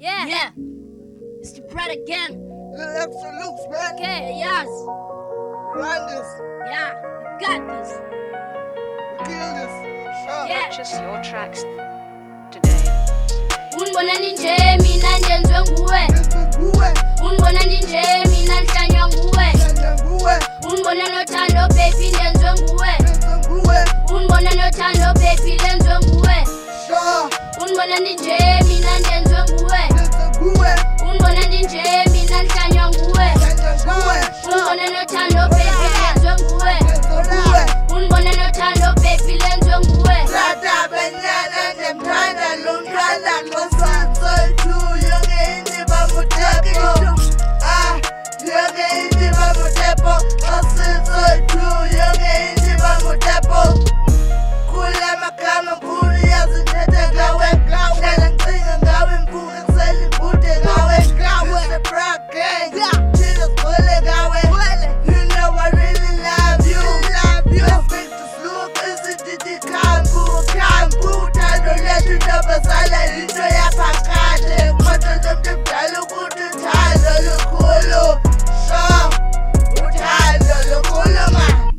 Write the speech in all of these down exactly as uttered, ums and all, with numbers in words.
Yeah, yeah. It's the Pride again. Little absolutes, man. Okay, yes. Run this. Yeah, you got this. We kill this. Sure. Yeah. Purchase your tracks today. Unibona ninje mina ndenzwe nguwe. Listen, nguwe. Unibona ninje mina nhlanywa nguwe. Listen, nguwe. Unibona nothando baby ndenzwe nguwe. Listen, nguwe. Unibona nothando baby lenzwe nguwe. Sure. Unibona ninje mina ndenzwe nguwe. Listen, nguwe. Unibona ninje mina nhlanywa nguwe. Listen, nguwe. Unibona nothando baby lenzwe nguwe. Listen, nguwe. Unibona nothando baby lenzwe nguwe. Tata benyana nemthanda lomthanda ngosanso tu yonke into bamutepo. Ah, yonke into bamutepo. Ngosanso tu yonke into bamutepo. Kula magama mkhulu yazithethe ngawe. Hlala ngicinga ngawe mvuka kusele ngikude ngawe. It's a Pride gang. Thina sigcwele ngawe. You know I really love you. Let's make this look izinto ikhambu khambu. Uthando lethu ntombazana yinto yaphakade. Kodwa nomuntu mdala ukuthi uthando lukhulu. Sure, uthando lukhulu man.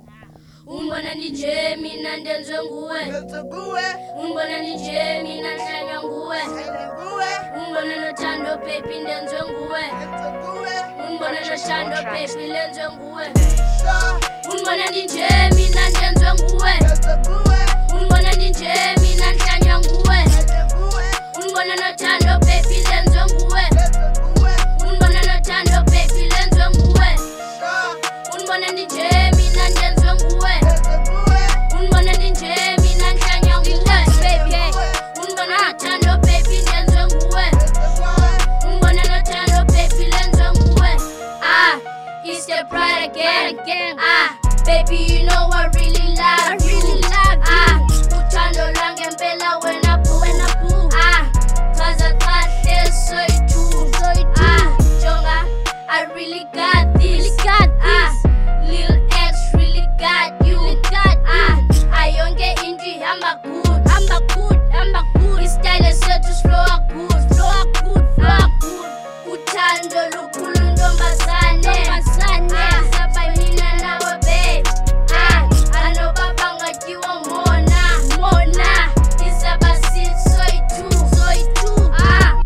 Unibona ninje mina ndenzwe nguwe. Listen, nguwe. Unibona ninje mina nhlanywa nguwe. Listen, nguwe. Unibona nothando baby ndenzwe nguwe. Listen, nguwe. Unibona nothando baby lenzwe nguwe. Sure, Unibona ninje mina ndenzwe nguwe. listen, nguwe. Unibona ninje mina nhlanywa nguwe. Listen, nguwe. Unibona nothando baby lenzwe nguwe. Listen, nguwe. Unibona nothando baby lenzwe nguwe. Sure, Unibona ninje mina ndenzwe nguwe. listen, nguwe. Unibona ninje mina nhlanywa nguwe. Baby, unibona nothando baby lenzwe nguwe. Listen, nguwe. Unibona nothando baby lenzwe nguwe. Ah, it's the Pride again, again. Ah, baby, you know I really love you. I really love you. Ah, uthando lwangempela wena boo, wena boo. Ah, chaza kahle soyithi, soyithi. Ah, jonga, I really got this. Really got this. Ah, Lil X really got you. Really got you. Ah, ayonke into ihamba good, hamba good, hamba good. Istyle sethu flow good, flow good, flow good. Uthando lukhulu ntombazane, ntombazane. Ah, saba mina nawe babe. Ah, anobaba ngatyiwa mona, mona. Isaba soyithi, soyithi. Ah,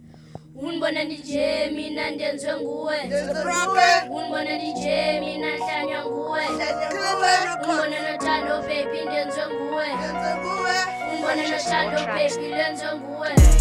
unibona ninje mina ndenzwe nguwe. Listen, nguwe. Unibona ninje mina nhlanywa nguwe. Listen, nguwe. Unibona nothando baby ndenzwe nguwe. Listen, nguwe. Unibona nothando baby lenzwe nguwe.